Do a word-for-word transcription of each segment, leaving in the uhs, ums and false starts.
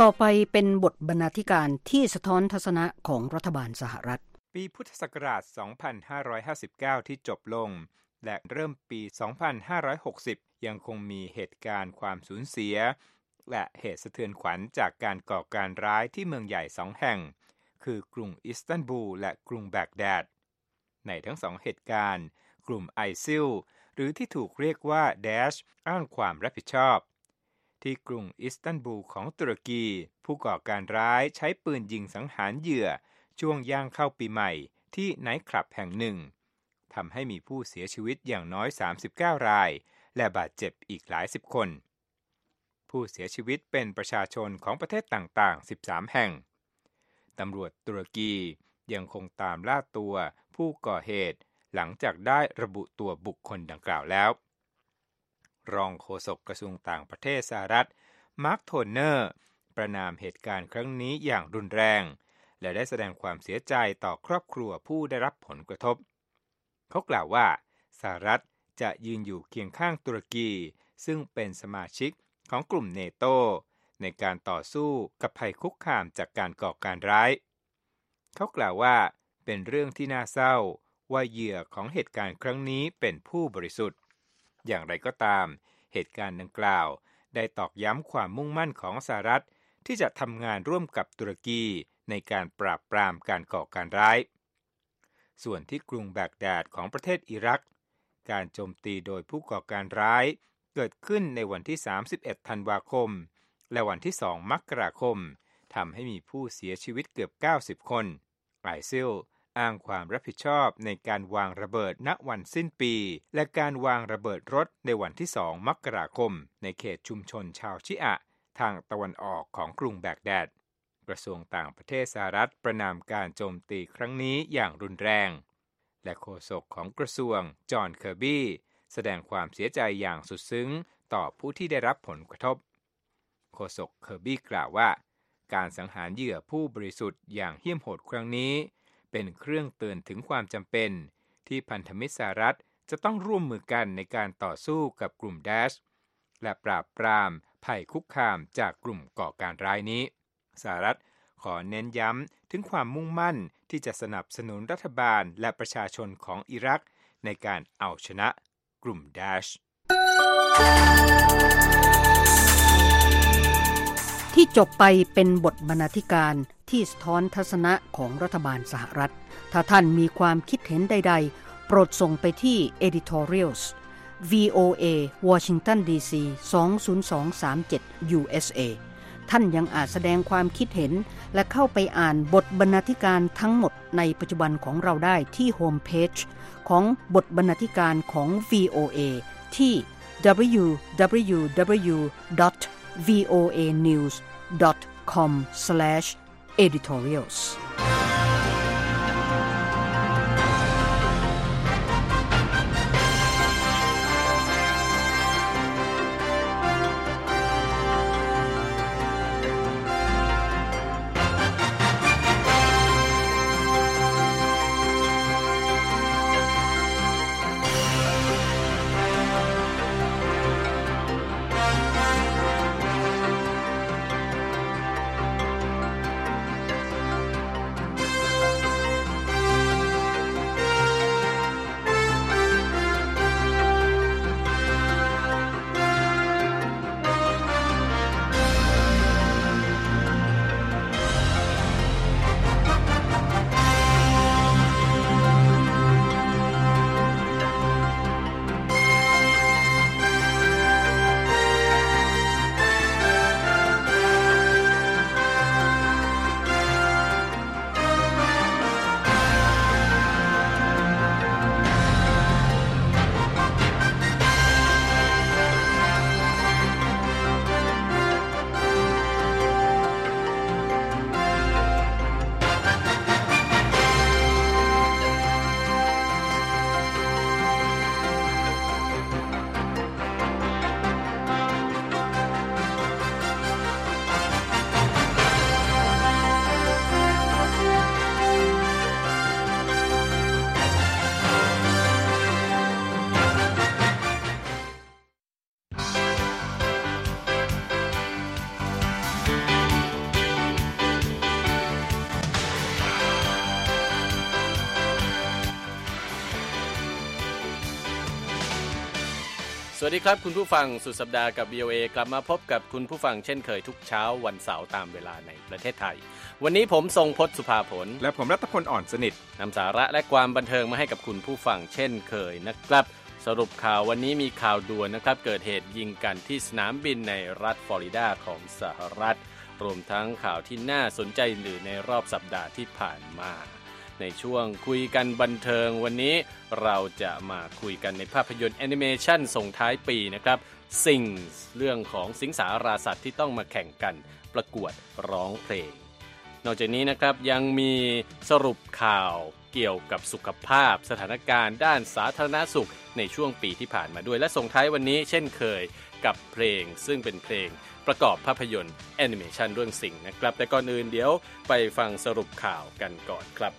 ต่อไปเป็นบทบรรณาธิการที่สะท้อนทัศนะของรัฐบาลสหรัฐปีพุทธศักราช สองพันห้าร้อยห้าสิบเก้า ที่จบลงและเริ่มปี สองพันห้าร้อยหกสิบ ยังคงมีเหตุการณ์ความสูญเสียและเหตุสะเทือนขวัญจากการก่อการร้ายที่เมืองใหญ่สองแห่งคือกรุงอิสตันบูลและกรุงแบกแดดในทั้งสองเหตุการณ์กลุ่มไอซิลหรือที่ถูกเรียกว่าดาชอ้างความรับผิดชอบที่กรุงอิสตันบูลของตุรกีผู้ก่อการร้ายใช้ปืนยิงสังหารเหยื่อช่วงย่างเข้าปีใหม่ที่ไนท์คลับแห่งหนึ่งทำให้มีผู้เสียชีวิตอย่างน้อยสามสิบเก้ารายและบาดเจ็บอีกหลายสิบคนผู้เสียชีวิตเป็นประชาชนของประเทศต่างๆสิบสามแห่งตำรวจตุรกียังคงตามล่าตัวผู้ก่อเหตุหลังจากได้ระบุตัวบุคคลดังกล่าวแล้วรองโฆษกกระทรวงต่างประเทศสหรัฐมาร์คโทเนอร์ประณามเหตุการณ์ครั้งนี้อย่างรุนแรงและได้แสดงความเสียใจต่อครอบครัวผู้ได้รับผลกระทบเขากล่าวว่าสหรัฐจะยืนอยู่เคียงข้างตุรกีซึ่งเป็นสมาชิกของกลุ่มเนโตในการต่อสู้กับภัยคุกคามจากการก่อการร้ายเขากล่าวว่าเป็นเรื่องที่น่าเศร้าว่าเหยื่อของเหตุการณ์ครั้งนี้เป็นผู้บริสุทธิ์อย่างไรก็ตามเหตุการณ์ดังกล่าวได้ตอกย้ำความมุ่งมั่นของสหรัฐที่จะทำงานร่วมกับตุรกีในการปราบปรามการก่อการร้ายส่วนที่กรุงแบกแดดของประเทศอิรักการโจมตีโดยผู้ก่อการร้ายเกิดขึ้นในวันที่สามสิบเอ็ดธันวาคมและวันที่สองมกราคมทำให้มีผู้เสียชีวิตเกือบเก้าสิบคนไอซิลอ้างความรับผิดชอบในการวางระเบิดณวันสิ้นปีและการวางระเบิดรถในวันที่สองมกราคมในเขตชุมชนชาวชิอะทางตะวันออกของกรุงแบกแดดกระทรวงต่างประเทศสหรัฐประณามการโจมตีครั้งนี้อย่างรุนแรงและโฆษกของกระทรวงจอห์นเคอร์บี้แสดงความเสียใจอย่างสุดซึ้งต่อผู้ที่ได้รับผลกระทบโฆษกเคอร์บี้กล่าวว่าการสังหารเหยื่อผู้บริสุทธิ์อย่างเหี้ยมโหดครั้งนี้เป็นเครื่องเตือนถึงความจำเป็นที่พันธมิตรสหรัฐจะต้องร่วมมือกันในการต่อสู้กับกลุ่มดาชและปราบปรามภัยคุกคามจากกลุ่มก่อการร้ายนี้สหรัฐขอเน้นย้ำถึงความมุ่งมั่นที่จะสนับสนุนรัฐบาลและประชาชนของอิรักในการเอาชนะกลุ่มดาชที่จบไปเป็นบทบรรณาธิการที่สะท้อนทัศนะของรัฐบาลสหรัฐถ้าท่านมีความคิดเห็นใดๆโปรดส่งไปที่ editorials วี โอ เอ Washington ดี ซี สอง ศูนย์ สอง สาม เจ็ด ยู เอส เอ ท่านยังอาจแสดงความคิดเห็นและเข้าไปอ่านบทบรรณาธิการทั้งหมดในปัจจุบันของเราได้ที่โฮมเพจของบทบรรณาธิการของ วี โอ เอ ที่ ดับเบิลยู ดับเบิลยู ดับเบิลยู ดอท วี โอ เอ นิวส์ ดอท คอม สแลช เอดิทอเรียลส์สวัสดีครับคุณผู้ฟังสุดสัปดาห์กับ วี โอ เอ กลับมาพบกับคุณผู้ฟังเช่นเคยทุกเช้าวันเสาร์ตามเวลาในประเทศไทยวันนี้ผมทรงพจน์สุภาผลและผมรัตพลอ่อนสนิทนำสาระและความบันเทิงมาให้กับคุณผู้ฟังเช่นเคยนะครับสรุปข่าววันนี้มีข่าวด่วนนะครับเกิดเหตุยิงกันที่สนามบินในรัฐฟลอริดาของสหรัฐรวมทั้งข่าวที่น่าสนใจอื่นในรอบสัปดาห์ที่ผ่านมาในช่วงคุยกันบันเทิงวันนี้เราจะมาคุยกันในภาพยนตร์แอนิเมชันส่งท้ายปีนะครับ Things เรื่องของสิงสาราสัตว์ที่ต้องมาแข่งกันประกวดร้องเพลงนอกจากนี้นะครับยังมีสรุปข่าวเกี่ยวกับสุขภาพสถานการณ์ด้านสาธารณสุขในช่วงปีที่ผ่านมาด้วยและส่งท้ายวันนี้เช่นเคยกับเพลงซึ่งเป็นเพลงประกอบภาพยนตร์แอนิเมชันเรื่องสิ่งนะครับแต่ก่อนอื่นเดี๋ยวไปฟังสรุปข่าวกันก่อนครับ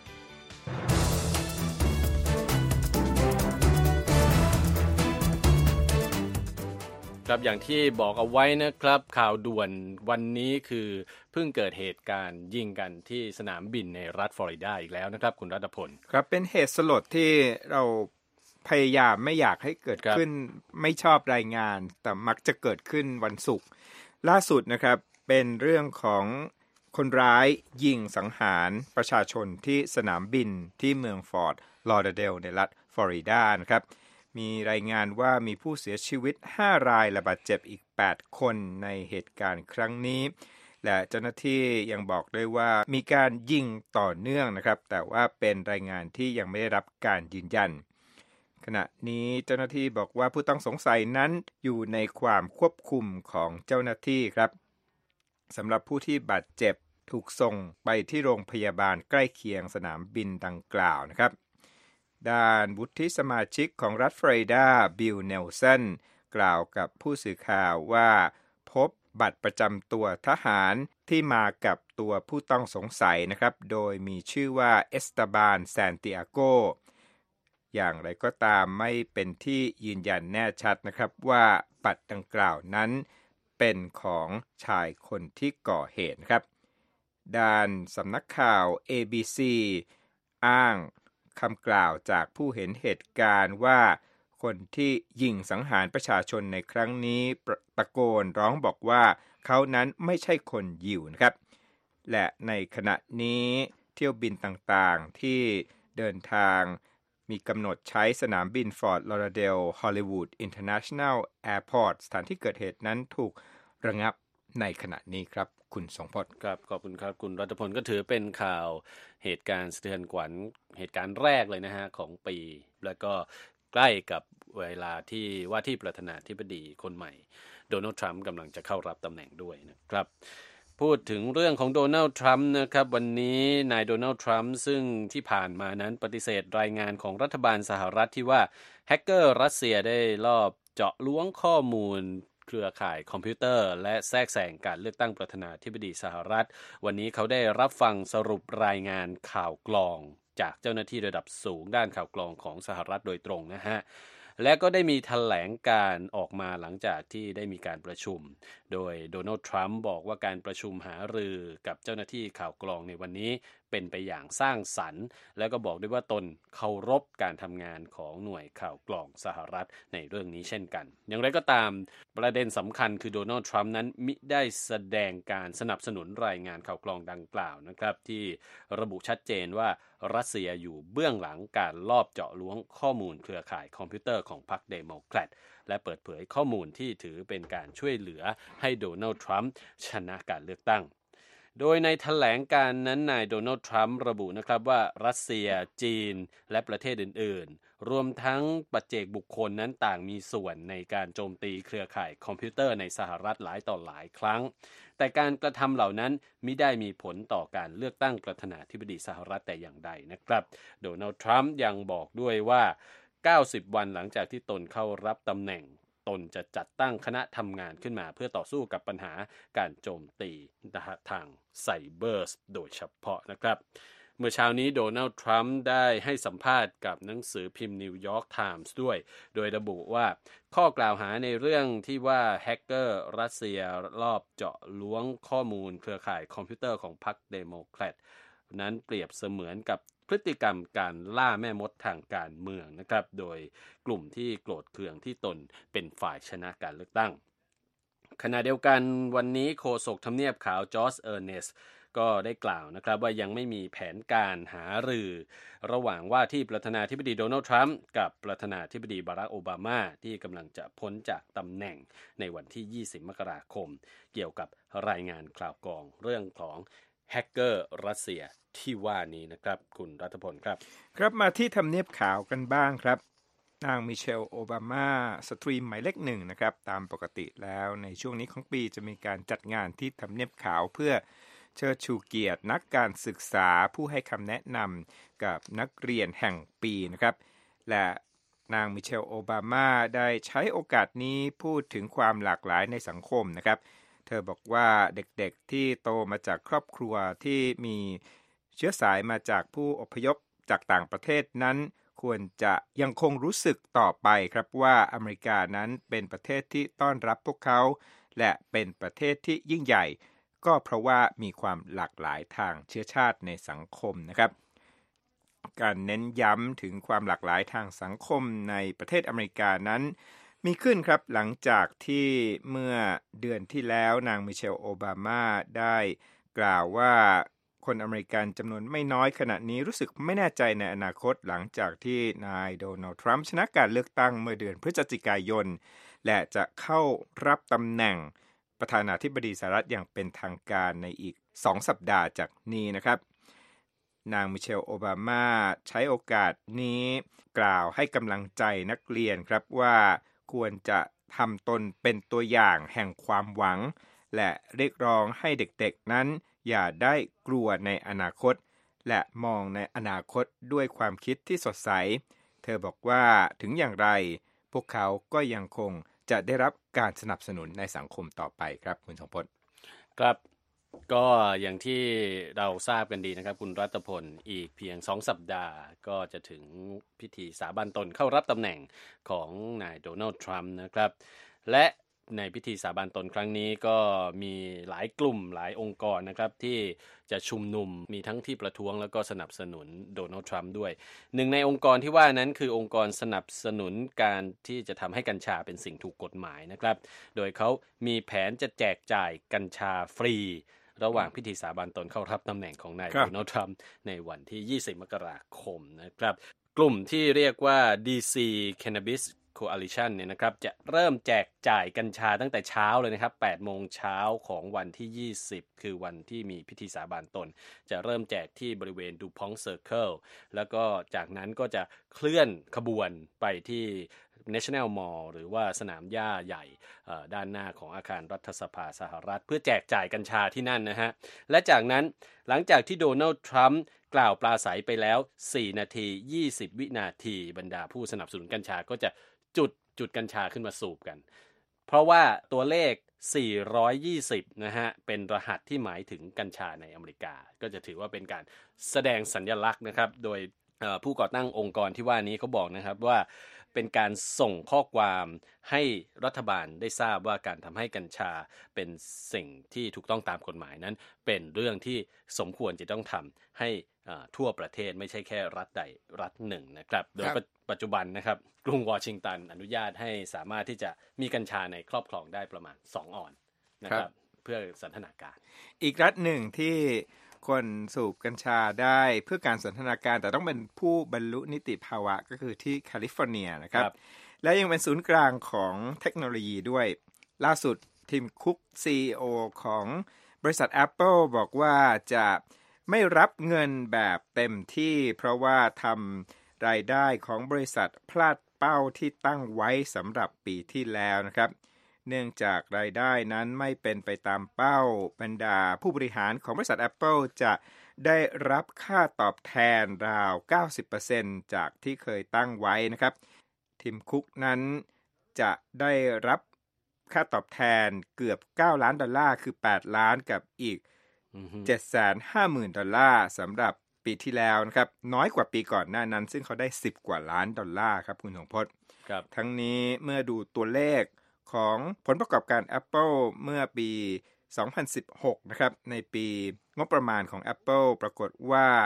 ครับอย่างที่บอกเอาไว้นะครับข่าวด่วนวันนี้คือเพิ่งเกิดเหตุการณ์ยิงกันที่สนามบินในรัฐฟลอริดาอีกแล้วนะครับคุณรัตพลครับเป็นเหตุสลดที่เราพยายามไม่อยากให้เกิดขึ้นไม่ชอบรายงานแต่มักจะเกิดขึ้นวันศุกร์ล่าสุดนะครับเป็นเรื่องของคนร้ายยิงสังหารประชาชนที่สนามบินที่เมืองฟอร์ตลอเดเดลในรัฐฟลอริดานะครับมีรายงานว่ามีผู้เสียชีวิตห้ารายและบาดเจ็บอีกแปดคนในเหตุการณ์ครั้งนี้และเจ้าหน้าที่ยังบอกด้วยว่ามีการยิงต่อเนื่องนะครับแต่ว่าเป็นรายงานที่ยังไม่ได้รับการยืนยันขณะนี้เจ้าหน้าที่บอกว่าผู้ต้องสงสัยนั้นอยู่ในความควบคุมของเจ้าหน้าที่ครับสำหรับผู้ที่บาดเจ็บถูกส่งไปที่โรงพยาบาลใกล้เคียงสนามบินดังกล่าวนะครับด้านวุฒิสมาชิกของรัฐฟลอริดาบิลเนลสันกล่าวกับผู้สื่อข่าวว่าพบบัตรประจำตัวทหารที่มากับตัวผู้ต้องสงสัยนะครับโดยมีชื่อว่าเอสตาบานซานติอาโกอย่างไรก็ตามไม่เป็นที่ยืนยันแน่ชัดนะครับว่าบัตรดังกล่าวนั้นเป็นของชายคนที่ก่อเหตุครับด้านสำนักข่าว เอ บี ซี อ้างคำกล่าวจากผู้เห็นเหตุการณ์ว่าคนที่ยิงสังหารประชาชนในครั้งนี้ตะโกนร้องบอกว่าเขานั้นไม่ใช่คนยิวนะครับและในขณะนี้เที่ยวบินต่างๆที่เดินทางมีกำหนดใช้สนามบินฟอร์ตลอเดเดลฮอลลีวูดอินเตอร์เนชั่นแนลแอร์พอร์ตสถานที่เกิดเหตุนั้นถูกระงับในขณะนี้ครับคุณสงพจน์ครับขอบคุณครับคุณรัตพลก็ถือเป็นข่าวเหตุการณ์สะเทือนขวัญเหตุการณ์แรกเลยนะฮะของปีแล้วก็ใกล้กับเวลาที่ว่าที่ประธานาธิบดีคนใหม่โดนัลด์ทรัมป์กำลังจะเข้ารับตำแหน่งด้วยนะครับพูดถึงเรื่องของโดนัลด์ทรัมป์นะครับวันนี้นายโดนัลด์ทรัมป์ซึ่งที่ผ่านมานั้นปฏิเสธรายงานของรัฐบาลสหรัฐที่ว่าแฮกเกอร์รัสเซียได้ลอบเจาะล้วงข้อมูลเครือข่ายคอมพิวเตอร์และแทรกแซงการเลือกตั้งประธานาธิบดีสหรัฐวันนี้เขาได้รับฟังสรุปรายงานข่าวกรองจากเจ้าหน้าที่ระดับสูงด้านข่าวกรองของสหรัฐโดยตรงนะฮะและก็ได้มีแถลงการออกมาหลังจากที่ได้มีการประชุมโดยโดนัลด์ทรัมป์บอกว่าการประชุมหารือกับเจ้าหน้าที่ข่าวกรองในวันนี้เป็นไปอย่างสร้างสรรค์แล้วก็บอกด้วยว่าตนเคารพการทำงานของหน่วยข่าวกรองสหรัฐในเรื่องนี้เช่นกันอย่างไรก็ตามประเด็นสำคัญคือโดนัลด์ทรัมป์นั้นมิได้แสดงการสนับสนุนรายงานข่าวกรองดังกล่าวนะครับที่ระบุชัดเจนว่ารัสเซียอยู่เบื้องหลังการลอบเจาะล้วงข้อมูลเครือข่ายคอมพิวเตอร์ของพรรคเดโมแครตและเปิดเผยข้อมูลที่ถือเป็นการช่วยเหลือให้โดนัลด์ทรัมป์ชนะการเลือกตั้งโดยในแถลงการนั้นนายโดนัลด์ทรัมป์ระบุนะครับว่ารัสเซียจีนและประเทศอื่นๆรวมทั้งปัจเจกบุคคลนั้นต่างมีส่วนในการโจมตีเครือข่ายคอมพิวเตอร์ในสหรัฐหลายต่อหลายครั้งแต่การกระทำเหล่านั้นมิได้มีผลต่อการเลือกตั้งประธานาธิบดีสหรัฐแต่อย่างใดนะครับโดนัลด์ทรัมป์ยังบอกด้วยว่าเก้าสิบวันหลังจากที่ตนเข้ารับตำแหน่งตนจะจัดตั้งคณะทำงานขึ้นมาเพื่อต่อสู้กับปัญหาการโจมตีทางไซเบอร์โดยเฉพาะนะครับเมื่อเช้านี้โดนัลด์ทรัมป์ได้ให้สัมภาษณ์กับหนังสือพิมพ์นิวยอร์กไทมส์ด้วยโดยระบุว่าข้อกล่าวหาในเรื่องที่ว่าแฮกเกอร์รัสเซียลอบเจาะล้วงข้อมูลเครือข่ายคอมพิวเตอร์ของพรรคเดโมแครตนั้นเปรียบเสมือนกับพฤติกรรมการล่าแม่มดทางการเมืองนะครับโดยกลุ่มที่โกรธเคืองที่ตนเป็นฝ่ายชนะการเลือกตั้งขณะเดียวกันวันนี้โฆษกทำเนียบขาวจอร์จเออร์เนสต์ก็ได้กล่าวนะครับว่ายังไม่มีแผนการหารือระหว่างว่าที่ประธานาธิบดีโดนัลด์ทรัมป์กับประธานาธิบดีบารักโอบามาที่กำลังจะพ้นจากตำแหน่งในวันที่ยี่สิบมกราคมเกี่ยวกับรายงานข่าวกรองเรื่องของแฮกเกอร์รัสเซียที่ว่านี้นะครับคุณรัฐพลครับครับมาที่ทำเนียบขาวกันบ้างครับนางมิเชลโอบามาสตรีหมายเลขหนึ่งนะครับตามปกติแล้วในช่วงนี้ของปีจะมีการจัดงานที่ทำเนียบขาวเพื่อเชิดชูเกียรตินักการศึกษาผู้ให้คำแนะนำกับนักเรียนแห่งปีนะครับและนางมิเชลโอบามาได้ใช้โอกาสนี้พูดถึงความหลากหลายในสังคมนะครับเธอบอกว่าเด็กๆที่โตมาจากครอบครัวที่มีเชื้อสายมาจากผู้อพยพจากต่างประเทศนั้นควรจะยังคงรู้สึกต่อไปครับว่าอเมริกานั้นเป็นประเทศที่ต้อนรับพวกเขาและเป็นประเทศที่ยิ่งใหญ่ก็เพราะว่ามีความหลากหลายทางเชื้อชาติในสังคมนะครับการเน้นย้ำถึงความหลากหลายทางสังคมในประเทศอเมริกานั้นมีขึ้นครับหลังจากที่เมื่อเดือนที่แล้วนางมิเชลโอบามาได้กล่าวว่าคนอเมริกันจำนวนไม่น้อยขณะนี้รู้สึกไม่แน่ใจในอนาคตหลังจากที่นายโดนัลด์ทรัมป์ชนะการเลือกตั้งเมื่อเดือนพฤศจิกายนและจะเข้ารับตำแหน่งประธานาธิบดีสหรัฐอย่างเป็นทางการในอีกสองสัปดาห์จากนี้นะครับนางมิเชลโอบามาใช้โอกาสนี้กล่าวให้กำลังใจนักเรียนครับว่าควรจะทำตนเป็นตัวอย่างแห่งความหวังและเรียกร้องให้เด็กๆนั้นอย่าได้กลัวในอนาคตและมองในอนาคตด้วยความคิดที่สดใสเธอบอกว่าถึงอย่างไรพวกเขาก็ยังคงจะได้รับการสนับสนุนในสังคมต่อไปครับคุณสมพลครับก็อย่างที่เราทราบกันดีนะครับคุณรัตพลอีกเพียงสองสัปดาห์ก็จะถึงพิธีสาบานตนเข้ารับตำแหน่งของนายโดนัลด์ทรัมป์นะครับและในพิธีสาบานตนครั้งนี้ก็มีหลายกลุ่มหลายองค์กรนะครับที่จะชุมนุมมีทั้งที่ประท้วงแล้วก็สนับสนุนโดนัลด์ทรัมป์ด้วยหนึ่งในองค์กรที่ว่านั้นคือองค์กรสนับสนุนการที่จะทำให้กัญชาเป็นสิ่งถูกกฎหมายนะครับโดยเขามีแผนจะแจกจ่ายกัญชาฟรีระหว่างพิธีสาบานตนเข้ารับตำแหน่งของนายโดนัลด์ทรัมป์ในวันที่ยี่สิบมกราคมนะครับกลุ่มที่เรียกว่า ดี ซี Cannabis Coalition เนี่ยนะครับจะเริ่มแจกจ่ายกัญชาตั้งแต่เช้าเลยนะครับ แปดโมงเช้าของวันที่ยี่สิบคือวันที่มีพิธีสาบานตนจะเริ่มแจกที่บริเวณ DuPont Circle แล้วก็จากนั้นก็จะเคลื่อนขบวนไปที่ National Mall หรือว่าสนามหญ้าใหญ่ด้านหน้าของอาคารรัฐสภาสหรัฐเพื่อแจกจ่ายกัญชาที่นั่นนะฮะและจากนั้นหลังจากที่โดนัลด์ทรัมป์กล่าวปราศัยไปแล้วสี่นาทียี่สิบวินาทีบรรดาผู้สนับสนุนกัญชาก็จะจุดจุดกัญชาขึ้นมาสูบกันเพราะว่าตัวเลขสี่ร้อยยี่สิบนะฮะเป็นรหัสที่หมายถึงกัญชาในอเมริกาก็จะถือว่าเป็นการแสดงสัญลักษณ์นะครับโดยผู้ก่อตั้งองค์กรที่ว่านี้เขาบอกนะครับว่าเป็นการส่งข้อความให้รัฐบาลได้ทราบว่าการทำให้กัญชาเป็นสิ่งที่ถูกต้องตามกฎหมายนั้นเป็นเรื่องที่สมควรจะต้องทำให้ทั่วประเทศไม่ใช่แค่รัฐใดรัฐหนึ่งนะครับโดยปัจจุบันนะครับกรุงวอชิงตันอนุญาตให้สามารถที่จะมีกัญชาในครอบครองได้ประมาณสองออนนะครับเพื่อสันทนาการอีกรัฐหนึ่งที่คนสูบกัญชาได้เพื่อการสันทนาการแต่ต้องเป็นผู้บรรลุนิติภาวะก็คือที่แคลิฟอร์เนียนะครับและยังเป็นศูนย์กลางของเทคโนโลยีด้วยล่าสุดทีมคุก ซี อี โอ ของบริษัท Apple บอกว่าจะไม่รับเงินแบบเต็มที่เพราะว่าทำรายได้ของบริษัทพลาดเป้าที่ตั้งไว้สำหรับปีที่แล้วนะครับเนื่องจากรายได้นั้นไม่เป็นไปตามเป้าบรรดาผู้บริหารของบริษัท Apple จะได้รับค่าตอบแทนราว เก้าสิบเปอร์เซ็นต์ จากที่เคยตั้งไว้นะครับทีมคุกนั้นจะได้รับค่าตอบแทนเกือบเก้าล้านดอลลาร์คือแปดล้านกับอีก เจ็ดแสนห้าหมื่น ดอลลาร์สำหรับปีที่แล้วนะครับน้อยกว่าปีก่อนหน้านั้นซึ่งเขาได้สิบกว่าล้านดอลลาร์ครับคุณสงพจน์ครับทั้งนี้เมื่อดูตัวเลขของผลประกอบการ Apple เมื่อปีสองพันสิบหกนะครับในปีงบประมาณของ Apple ปรากฏว่า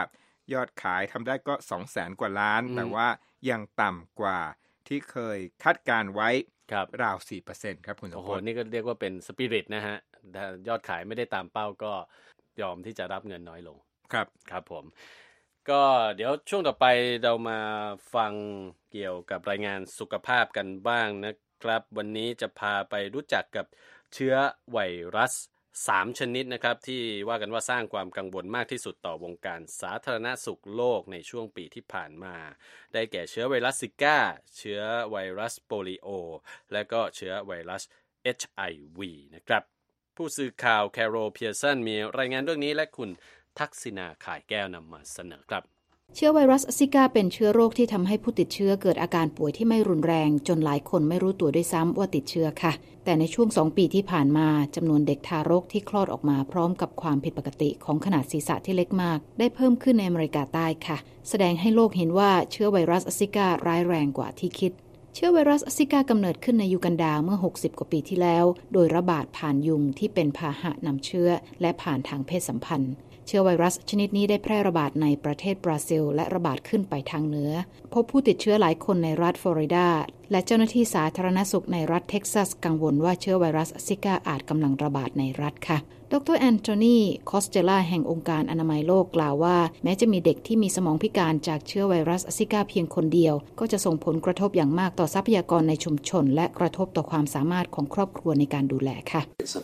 ยอดขายทำได้ก็ สองแสน กว่าล้านแต่ว่ายังต่ำกว่าที่เคยคาดการไว้ราว สี่เปอร์เซ็นต์ ครับคุณสมพลโอ้โหนี่ก็เรียกว่าเป็นสปิริตนะฮะถ้ายอดขายไม่ได้ตามเป้าก็ยอมที่จะรับเงินน้อยลงครับครับผมก็เดี๋ยวช่วงต่อไปเรามาฟังเกี่ยวกับรายงานสุขภาพกันบ้างนะครับวันนี้จะพาไปรู้จักกับเชื้อไวรัสสามชนิดนะครับที่ว่ากันว่าสร้างความกังวลมากที่สุดต่อวงการสาธารณสุขโลกในช่วงปีที่ผ่านมาได้แก่เชื้อไวรัสซิก้าเชื้อไวรัสโปลิโอและก็เชื้อไวรัส เอช ไอ วี นะครับผู้สื่อข่าวแคโรเพียร์สันมีรายงานเรื่องนี้และคุณทักษิณาข่ายแก้วนำมาเสนอครับเชื้อไวรัสซิก้าเป็นเชื้อโรคที่ทำให้ผู้ติดเชื้อเกิดอาการป่วยที่ไม่รุนแรงจนหลายคนไม่รู้ตัวด้วยซ้ำว่าติดเชื้อค่ะแต่ในช่วงสองปีที่ผ่านมาจำนวนเด็กทารกที่คลอดออกมาพร้อมกับความผิดปกติของขนาดศีรษะที่เล็กมากได้เพิ่มขึ้นในอเมริกาใต้ค่ะแสดงให้โลกเห็นว่าเชื้อไวรัสซิก้าร้ายแรงกว่าที่คิดเชื้อไวรัสซิก้ากำเนิดขึ้นในยูกันดาเมื่อหกสิบกว่าปีที่แล้วโดยระบาดผ่านยุงที่เป็นพาหะนำเชื้อและผ่านทางเพศสัมพันธ์เชื้อไวรัสชนิดนี้ได้แพร่ระบาดในประเทศบราซิลและระบาดขึ้นไปทางเหนือพบผู้ติดเชื้อหลายคนในรัฐฟลอริดาและเจ้าหน้าที่สาธารณสุขในรัฐเท็กซัสกังวลว่าเชื้อไวรัสซิก้าอาจกำลังระบาดในรัฐค่ะดรแอนโทนีคอสเตล่าแห่งองค์การอนามัยโลกกล่าวว่าแม้จะมีเด็กที่มีสมองพิการจากเชื้อไวรัสซิก้าเพียงคนเดียวก็จะส่งผลกระทบอย่างมากต่อทรัพยากรในชุมชนและกระทบต่อความสามารถของครอบครัวในการดูแลค่ะ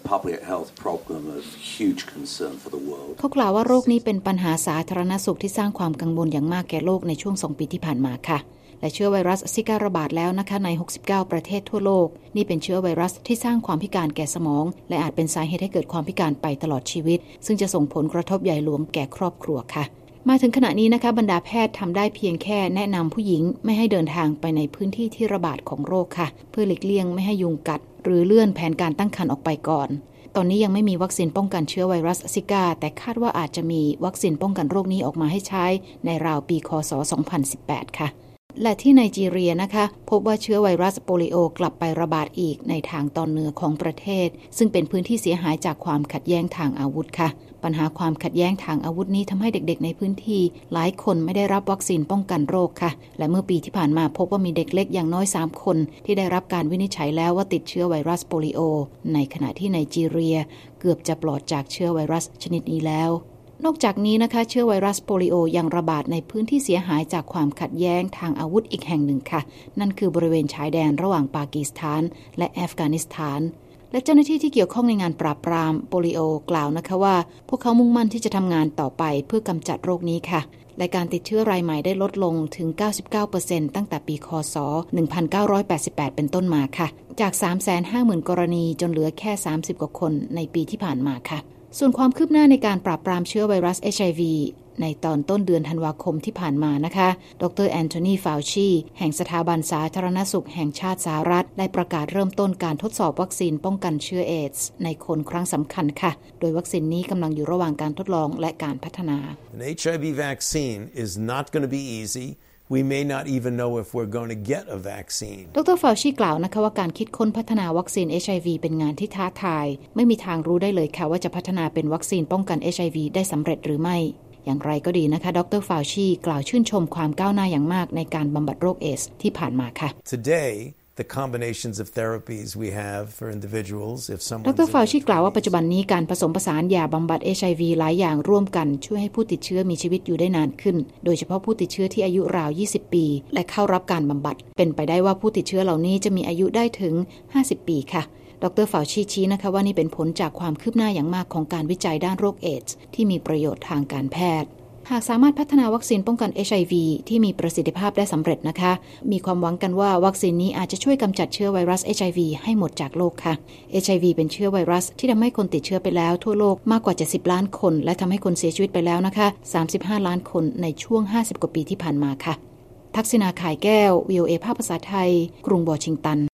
เขากล่าวว่าโรคนี้เป็นปัญหาสาธารณสุขที่สร้างความกังวลอย่างมากแก่โลกในช่วงสองปีที่ผ่านมาค่ะและเชื้อไวรัสซิก้าระบาดแล้วนะคะในหกสิบเก้าประเทศทั่วโลกนี่เป็นเชื้อไวรัสที่สร้างความพิการแก่สมองและอาจเป็นสาเหตุให้เกิดความพิการไปตลอดชีวิตซึ่งจะส่งผลกระทบใหญ่หลวงแก่ครอบครัวค่ะมาถึงขณะนี้นะคะบรรดาแพทย์ทำได้เพียงแค่แนะนำผู้หญิงไม่ให้เดินทางไปในพื้นที่ที่ระบาดของโรคค่ะเพื่อหลีกเลี่ยงไม่ให้ยุงกัดหรือเลื่อนแผนการตั้งครรภ์ออกไปก่อนตอนนี้ยังไม่มีวัคซีนป้องกันเชื้อไวรัสซิก้าแต่คาดว่าอาจจะมีวัคซีนป้องกันโรคนี้ออกมาให้ใช้ในราวปีคศสองพันสิบแปดค่ะและที่ไนจีเรียนะคะพบว่าเชื้อไวรัสโปลิโอกลับไประบาดอีกในทางตอนเหนือของประเทศซึ่งเป็นพื้นที่เสียหายจากความขัดแย้งทางอาวุธค่ะปัญหาความขัดแย้งทางอาวุธนี้ทำให้เด็กๆในพื้นที่หลายคนไม่ได้รับวัคซีนป้องกันโรคค่ะและเมื่อปีที่ผ่านมาพบว่ามีเด็กเล็กอย่างน้อยสามคนที่ได้รับการวินิจฉัยแล้วว่าติดเชื้อไวรัสโปลิโอในขณะที่ไนจีเรียเกือบจะปลอดจากเชื้อไวรัสชนิดนี้แล้วนอกจากนี้นะคะเชื้อไวรัสโปลิโอยังระบาดในพื้นที่เสียหายจากความขัดแย้งทางอาวุธอีกแห่งหนึ่งค่ะนั่นคือบริเวณชายแดนระหว่างปากีสถานและอัฟกานิสถานและเจ้าหน้าที่ที่เกี่ยวข้องในงานปราบปรามโปลิโอกล่าวนะคะว่าพวกเขามุ่งมั่นที่จะทำงานต่อไปเพื่อกำจัดโรคนี้ค่ะและการติดเชื้อรายใหม่ได้ลดลงถึง เก้าสิบเก้าเปอร์เซ็นต์ ตั้งแต่ปีคศหนึ่งพันเก้าร้อยแปดสิบแปดเป็นต้นมาค่ะจาก สามแสนห้าหมื่น กรณีจนเหลือแค่สามสิบกว่าคนในปีที่ผ่านมาค่ะส่วนความคืบหน้าในการปราบปรามเชื้อไวรัส เอช ไอ วี ในตอนต้นเดือนธันวาคมที่ผ่านมานะคะดรแอนโทนีฟาวชีแห่งสถาบันสาธารณสุขแห่งชาติสหรัฐได้ประกาศเริ่มต้นการทดสอบวัคซีนป้องกันเชื้อเอดส์ในคนครั้งสำคัญค่ะโดยวัคซีนนี้กำลังอยู่ระหว่างการทดลองและการพัฒนา An เอช ไอ วี vaccine is not going to be easy.We may not even know if we're going to get a vaccine. ดรฟาวชีกล่าวนะคะว่าการคิดค้นพัฒนาวัคซีน เอช ไอ วี เป็นงานที่ท้าทายไม่มีทางรู้ได้เลยค่ะว่าจะพัฒนาเป็นวัคซีนป้องกัน เอช ไอ วี ได้สำเร็จหรือไม่อย่างไรก็ดีนะคะดรฟาวชีกล่าวชื่นชมความก้าวหน้าอย่างมากในการบำบัดโรคเอดส์ที่ผ่านมาค่ะ Today the combinations of therapies we have for individuals if someone ดรฟาวชีกล่าวว่าปัจจุบันนี้การผสมผสานยาบำบัด เอช ไอ วี หลายอย่างร่วมกันช่วยให้ผู้ติดเชื้อมีชีวิตอยู่ได้นานขึ้นโดยเฉพาะผู้ติดเชื้อที่อายุราวยี่สิบปีและเข้ารับการบำบัดเป็นไปได้ว่าผู้ติดเชื้อเหล่านี้จะมีอายุได้ถึงห้าสิบปีค่ะดรฟาวชีชี้นะคะว่านี่เป็นผลจากความคืบหน้าอย่างมากของการวิจัยด้านโรคเอดส์ที่มีประโยชน์ทางการแพทย์หากสามารถพัฒนาวัคซีนป้องกัน เอช ไอ วี ที่มีประสิทธิภาพได้สำเร็จนะคะมีความหวังกันว่าวัคซีนนี้อาจจะช่วยกำจัดเชื้อไวรัส เอช ไอ วี ให้หมดจากโลกค่ะ เอช ไอ วี เป็นเชื้อไวรัสที่ทำให้คนติดเชื้อไปแล้วทั่วโลกมากกว่าเจ็ดสิบล้านคนและทำให้คนเสียชีวิตไปแล้วนะคะสามสิบห้าล้านคนในช่วงห้าสิบกว่าปีที่ผ่านมาค่ะทักษิณาข่ายแก้ว วี โอ เอ ภาคภาษาไทยกรุงวอชิงตัน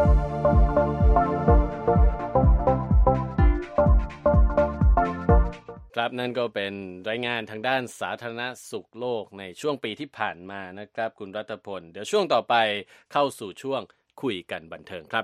ครับนั่นก็เป็นรายงานทางด้านสาธารณสุขโลกในช่วงปีที่ผ่านมานะครับคุณรัตพลเดี๋ยวช่วงต่อไปเข้าสู่ช่วงคุยกันบันเทิงครับ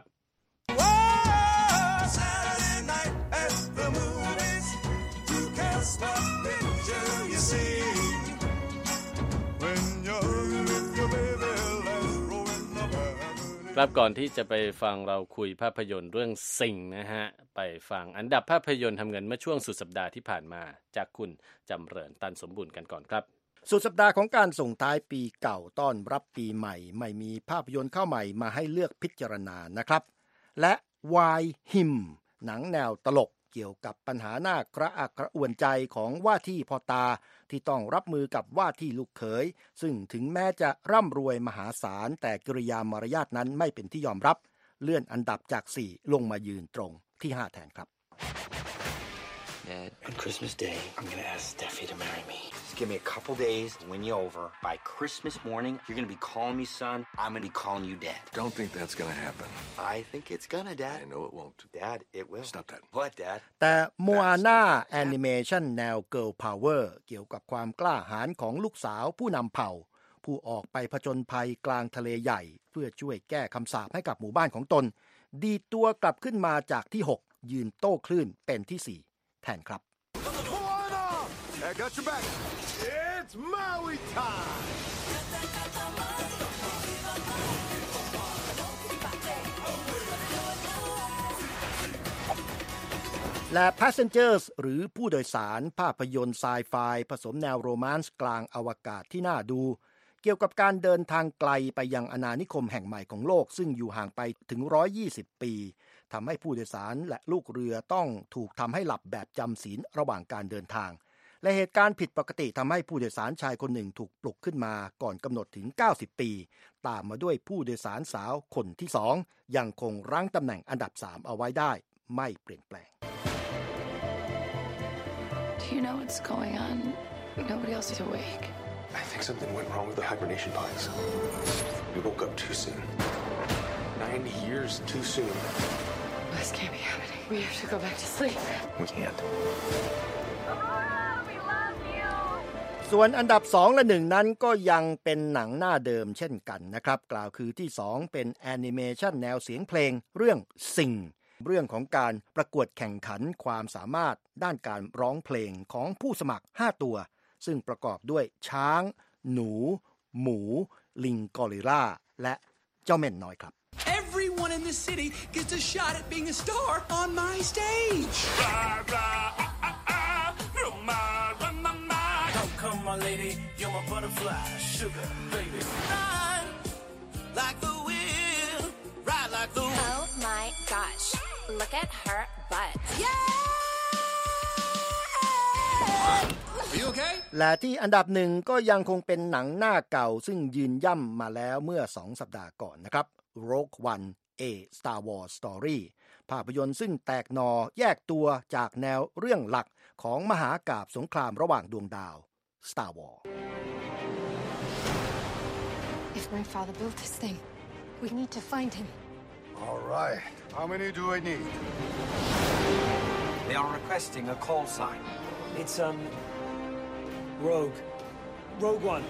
ครับก่อนที่จะไปฟังเราคุยภาพยนตร์เรื่องซิงนะฮะไปฟังอันดับภาพยนตร์ทำเงินเมื่อช่วงสุดสัปดาห์ที่ผ่านมาจากคุณจำเริญตันสมบูรณ์กันก่อนครับสุดสัปดาห์ของการส่งท้ายปีเก่าต้อนรับปีใหม่ไม่มีภาพยนตร์เข้าใหม่มาให้เลือกพิจารณานะครับและ Why Him หนังแนวตลกเกี่ยวกับปัญหาหน้ากระอักกระอ่วนใจของว่าที่พ่อตาที่ต้องรับมือกับว่าที่ลูกเขยซึ่งถึงแม้จะร่ำรวยมหาศาลแต่กิริยามารยาทนั้นไม่เป็นที่ยอมรับเลื่อนอันดับจากสี่ลงมายืนตรงที่ห้าแทนครับ Dad, on Christmas Day, I'm gonna ask Steffi to marry me. Just give me a couple days to win you over. By Christmas morning, you're gonna be calling me son. I'm gonna be calling you Dad. Don't think that's gonna happen. I think it's gonna, Dad. I know it won't. Dad, it will. Stop that. What, Dad? แต่โมอาน่าแอนิเมชันแนว Girl Power เกี่ยวกับความกล้าหาญของลูกสาวผู้นำเผ่าผู้ออกไปผจญภัยกลางทะเลใหญ่เพื่อช่วยแก้คำสาปให้กับหมู่บ้านของตนดีตัวกลับขึ้นมาจากที่หกยืนโต้คลื่นเป็นที่สี่แทนครับ I got your back. It's Maui time. และ Passengers หรือผู้โดยสารภาพยนตร์ไซไฟผสมแนวโรแมนต์กลางอวกาศที่น่าดูเกี่ยวกับการเดินทางไกลไปยังอาณานิคมแห่งใหม่ของโลกซึ่งอยู่ห่างไปถึงหนึ่งร้อยยี่สิบปีทำให้ผู้โดยสารและลูกเรือต้องถูกทำให้หลับแบบจำศีลระหว่างการเดินทางและเหตุการณ์ผิดปกติทำให้ผู้โดยสารชายคนหนึ่งถูกปลุกขึ้นมาก่อนกำหนดถึงเก้าสิบปีตามมาด้วยผู้โดยสารสาวคนที่สองยังคงรั้งตำแหน่งอันดับสามเอาไว้ได้ไม่เปลี่ยนแปลง Do you know what's going on? Nobody else is awake. I think something went wrong with the hibernation pods. We woke up too soon. Nine years too soon. This can't be happening. We have to go back to sleep. We can't. ส่วนอันดับสองและหนึ่งนั้นก็ยังเป็นหนังหน้าเดิมเช่นกันนะครับกล่าวคือที่สองเป็นแอนิเมชันแนวเสียงเพลงเรื่องซิงเรื่องของการประกวดแข่งขันความสามารถด้านการร้องเพลงของผู้สมัครห้าตัวซึ่งประกอบด้วยช้างหนูหมูลิงกอริลลาและเจ้าแม่นน้อยครับ Everyone in this city gets a shot at being a star on my stage. Blah, blah, ah, ah, ah, run my, run my mind. Come, come, my lady, you're my butterfly, sugar, baby. Ride like the wind, ride like the wind. Oh my gosh, look at her butt. Yeah! Are you okay? และที่อันดับหนึ่งก็ยังคงเป็นหนังหน้าเก่าซึ่งยืนย่ำมาแล้วเมื่อสองสัปดาห์ก่อนนะครับ Rogue One A Star Wars Story ภาพยนตร์ซึ่งแตกหน่อแยกตัวจากแนวเรื่องหลักของมหากาพย์สงครามระหว่างดวงดาว Star Wars If my father built this thing, we need to find him. All right. How many do I need? They are requesting a call sign. It's, um, Rogue. Rogue One.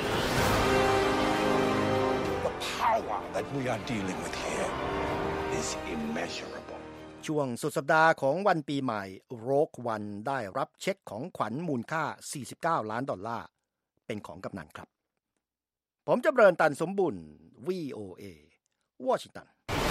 The power that we are dealing with here is immeasurable. ช่วงสุดสัปดาห์ของวันปีใหม่ Rogue One ได้รับเช็คของขวัญมูลค่าสี่สิบเก้าล้านดอลลาร์เป็นของกำนันครับผมจำเริญตันสมบุญ วี โอ เอ วอชิงตัน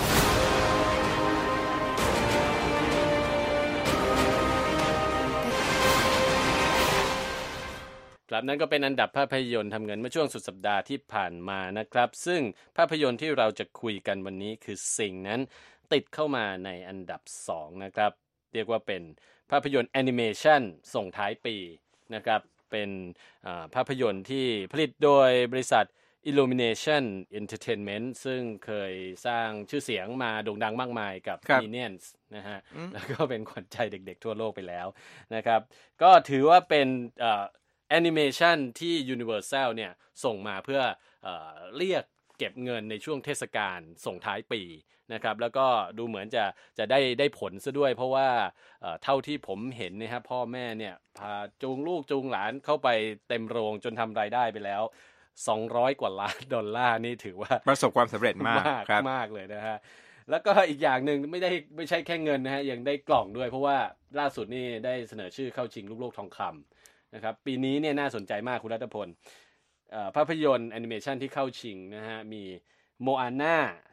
ครับนั่นก็เป็นอันดับภาพยนตร์ทำเงินเมื่อช่วงสุดสัปดาห์ที่ผ่านมานะครับซึ่งภาพยนตร์ที่เราจะคุยกันวันนี้คือสิ่งนั้นติดเข้ามาในอันดับสองนะครับเรียกว่าเป็นภาพยนตร์แอนิเมชันส่งท้ายปีนะครับเป็นภาพยนตร์ที่ผลิตโดยบริษัท Illumination Entertainment ซึ่งเคยสร้างชื่อเสียงมาโด่งดังมากมายกับ Minions นะฮะแล้วก็เป็นขวัญใจเด็กๆทั่วโลกไปแล้วนะครับก็ถือว่าเป็นแอนิเมชันที่ Universal เนี่ยส่งมาเพื่อเอ่อเรียกเก็บเงินในช่วงเทศกาลส่งท้ายปีนะครับแล้วก็ดูเหมือนจะจะได้ได้ผลซะด้วยเพราะว่าเอ่อเท่าที่ผมเห็นนะครับพ่อแม่เนี่ยพาจูงลูกจูงหลานเข้าไปเต็มโรงจนทำรายได้ไปแล้วสองร้อยกว่าล้านดอลลาร์นี่ถือว่าประสบความสำเร็จมากครับมากเลยนะฮะแล้วก็อีกอย่างนึงไม่ได้ไม่ใช่แค่เงินนะฮะยังได้กล่องด้วยเพราะว่าล่าสุดนี่ได้เสนอชื่อเข้าชิงลูกโลกทองคำนะครับปีนี้เนี่ยน่าสนใจมากคุณรัตพลภาพยนตร์แอนิเมชันที่เข้าชิงนะฮะมีโมอาน่า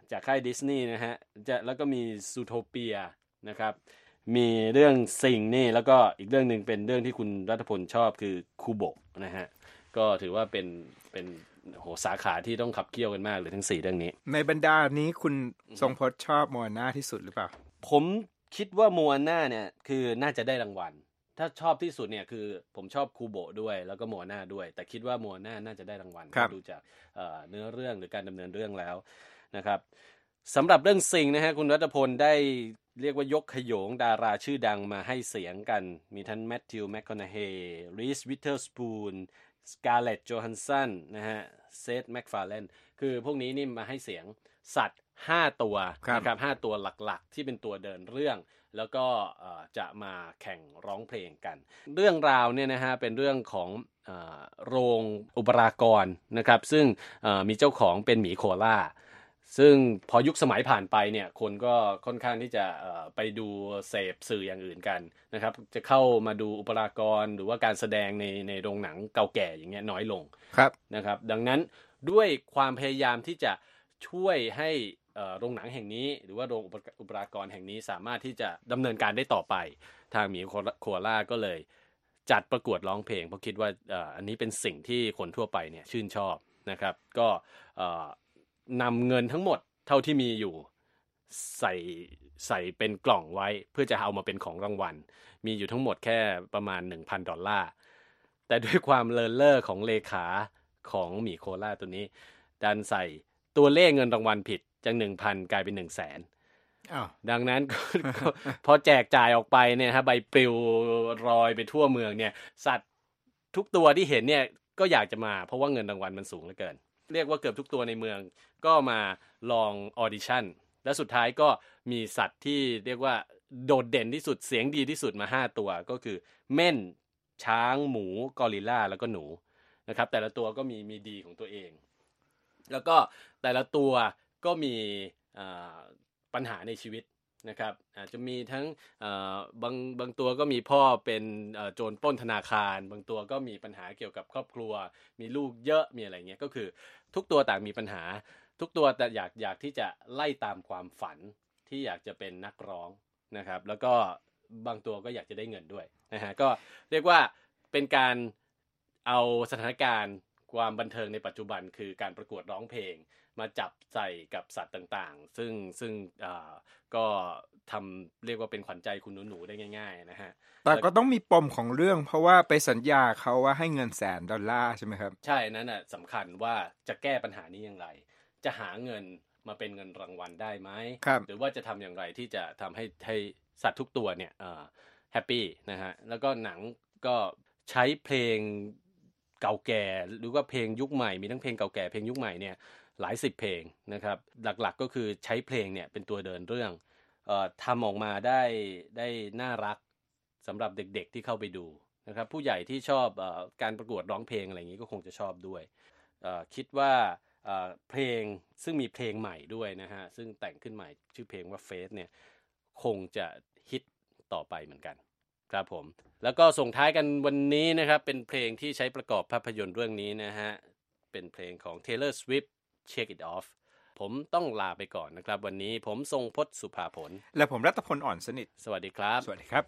จากค่ายดิสนีย์นะฮะจะแล้วก็มีซูโทเปียนะครับมีเรื่องซิงนี่แล้วก็อีกเรื่องนึงเป็นเรื่องที่คุณรัฐพลชอบคือคูโบะนะฮะก็ถือว่าเป็นเป็นโหสาขาที่ต้องขับเคี่ยวกันมากเลยทั้งสี่เรื่องนี้ในบรรดานี้คุณทรงพจน์ชอบโมอาน่าที่สุดหรือเปล่าผมคิดว่าโมอาน่าเนี่ยคือน่าจะได้รางวัลถ้าชอบที่สุดเนี่ยคือผมชอบคูโบะด้วยแล้วก็โมอาน่าด้วยแต่คิดว่าโมอาน่าน่าจะได้รางวัลดูจากเนื้อเรื่องหรือการดำเนินเรื่องแล้วนะครับสำหรับเรื่องซิงนะฮะคุณรัตพลได้เรียกว่ายกขโยงดาราชื่อดังมาให้เสียงกันมีทั้งแมทธิวแมคคอนาเฮย์รีสวิเทอร์สปูนสกาเลตต์โจฮันสันนะฮะเซธแมคฟาร์แลนด์คือพวกนี้นี่มาให้เสียงสัตว์ห้าตัวนะครับห้าตัวหลักๆที่เป็นตัวเดินเรื่องแล้วก็จะมาแข่งร้องเพลงกันเรื่องราวเนี่ยนะฮะเป็นเรื่องของโรงอุปรากรนะครับซึ่งมีเจ้าของเป็นหมีโคอาล่าซึ่งพอยุคสมัยผ่านไปเนี่ยคนก็ค่อนข้างที่จะไปดูเสพสื่ออย่างอื่นกันนะครับจะเข้ามาดูอุปรากรหรือว่าการแสดงในในโรงหนังเก่าแก่อย่างเงี้ยน้อยลงนะครับดังนั้นด้วยความพยายามที่จะช่วยให้โรงหนังแห่งนี้หรือว่าโรงอุปรากรแห่งนี้สามารถที่จะดำเนินการได้ต่อไปทางหมีโคอาล่าก็เลยจัดประกวดร้องเพลงเพราะคิดว่าอันนี้เป็นสิ่งที่คนทั่วไปเนี่ยชื่นชอบนะครับก็นำเงินทั้งหมดเท่าที่มีอยู่ใส่ใส่เป็นกล่องไว้เพื่อจะเอามาเป็นของรางวัลมีอยู่ทั้งหมดแค่ประมาณ หนึ่งพัน ดอลลาร์แต่ด้วยความเลินเล่อของเลขาของหมีโคอาล่าตัวนี้ดันใส่ตัวเลขเงินรางวัลผิดจาก หนึ่งพัน กลายเป็น หนึ่งแสน อ้าวดังนั้น พอแจกจ่ายออกไปเนี่ยฮะใบปลิวรอยไปทั่วเมืองเนี่ยสัตว์ทุกตัวที่เห็นเนี่ยก็อยากจะมาเพราะว่าเงินรางวัลมันสูงเหลือเกินเรียกว่าเกือบทุกตัวในเมืองก็มาลองออดิชั่นและสุดท้ายก็มีสัตว์ที่เรียกว่าโดดเด่นที่สุดเสียงดีที่สุดมาห้าตัวก็คือเม่นช้างหมูกอริลลาแล้วก็หนูนะครับแต่ละตัวก็มีมีดีของตัวเองแล้วก็แต่ละตัวก็มีปัญหาในชีวิตนะครับอาจจะมีทั้งบางบางตัวก็มีพ่อเป็นโจรปล้นธนาคารบางตัวก็มีปัญหาเกี่ยวกับครอบครัวมีลูกเยอะมีอะไรเงี้ยก็คือทุกตัวต่างมีปัญหาทุกตัวแต่อยากอยากที่จะไล่ตามความฝันที่อยากจะเป็นนักร้องนะครับแล้วก็บางตัวก็อยากจะได้เงินด้วยนะฮะก็เรียกว่าเป็นการเอาสถานการณ์ความบันเทิงในปัจจุบันคือการประกวดร้องเพลงมาจับใส่กับสัตว์ต่างๆซึ่งซึ่งก็ทำเรียกว่าเป็นขวัญใจคุณหนูๆได้ง่ายๆนะฮะแต่ก็ต้องมีปมของเรื่องเพราะว่าไปสัญญาเขาว่าให้เงินแสนดอลลาร์ใช่ไหมครับใช่นั่นน่ะสำคัญว่าจะแก้ปัญหานี้อย่างไรจะหาเงินมาเป็นเงินรางวัลได้ไหมหรือว่าจะทำอย่างไรที่จะทำให้ให้สัตว์ทุกตัวเนี่ยแฮปปี้นะฮะแล้วก็หนังก็ใช้เพลงเก่าแก่หรือว่าเพลงยุคใหม่มีทั้งเพลงเก่าแก่เพลงยุคใหม่เนี่ยหลายสิบเพลงนะครับหลักๆก็คือใช้เพลงเนี่ยเป็นตัวเดินเรื่องเอ่อทำออกมาได้ได้น่ารักสำหรับเด็กๆที่เข้าไปดูนะครับผู้ใหญ่ที่ชอบเอ่อการประกวดร้องเพลงอะไรอย่างนี้ก็คงจะชอบด้วยเอ่อคิดว่าเอ่อเพลงซึ่งมีเพลงใหม่ด้วยนะฮะซึ่งแต่งขึ้นใหม่ชื่อเพลงว่า Faith เนี่ยคงจะฮิตต่อไปเหมือนกันครับผมแล้วก็ส่งท้ายกันวันนี้นะครับเป็นเพลงที่ใช้ประกอบภาพยนตร์เรื่องนี้นะฮะเป็นเพลงของ Taylor Swift Shake It Off ผมต้องลาไปก่อนนะครับวันนี้ผมทรงพจน์สุภาผลและผมรัตพลอ่อนสนิทสวัสดีครับสวัสดีครับ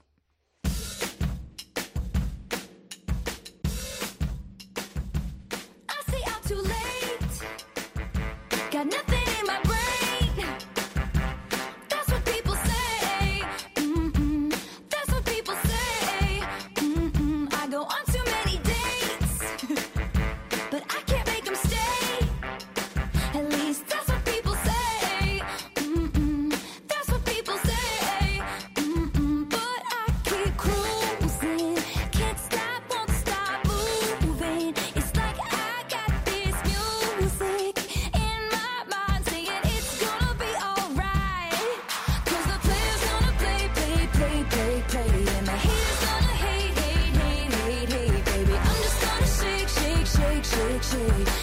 shake, shake.